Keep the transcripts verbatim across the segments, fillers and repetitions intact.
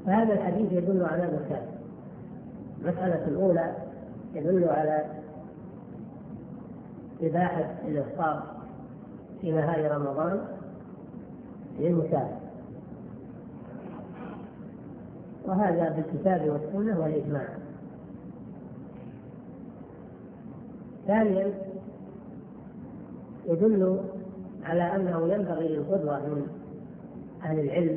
فهذا الحديث يدل على مسألة. المسألة الأولى يدل على إباحة الإفطار في نهار رمضان للمسافر، وهذا بالكتاب والسنة والإجماع. ثانيا يدل على أنه ينبغي للقدوة من أهل العلم،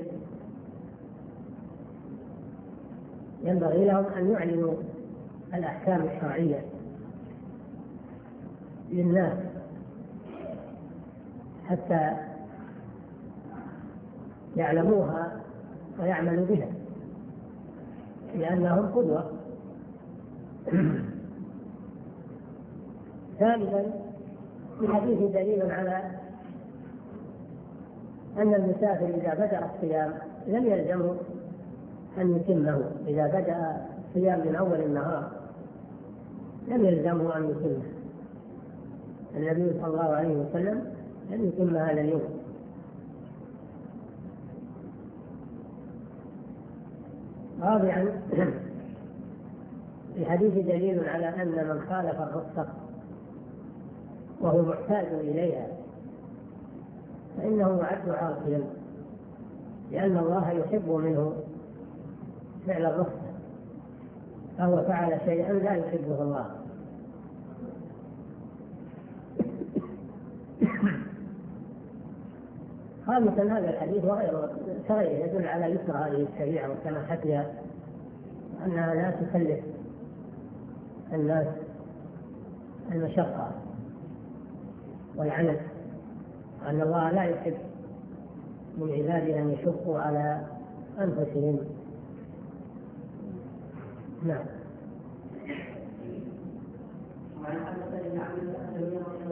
ينبغي لهم أن يعلنوا الأحكام الشرعية للناس حتى يعلموها ويعملوا بها، لأنهم قدوة. ثالثا في الحديث دليل على أن المسافر إذا بدأ الصيام لم يلزمه أن يتمه. إذا بدأ الصيام من أول النهار لم يلزمه أن يتمه. النبي صلى الله عليه وسلم لم يتم هذا اليوم. رابعا في الحديث دليل على أن من خالف الرخصة وهو محتاج إليها فإنه يعد عاصيا، لأن الله يحب منه فعل الرخصة، فهو فعل شيئا لا يحبه الله. خامسا هذا الحديث وغيره يدل على يسر هذه الشريعة وسماحتها، أنها لا تكلف الناس المشقة والعنت، وأن الله لا يحب من عباده أن يشقوا على أنفسهم. نعم.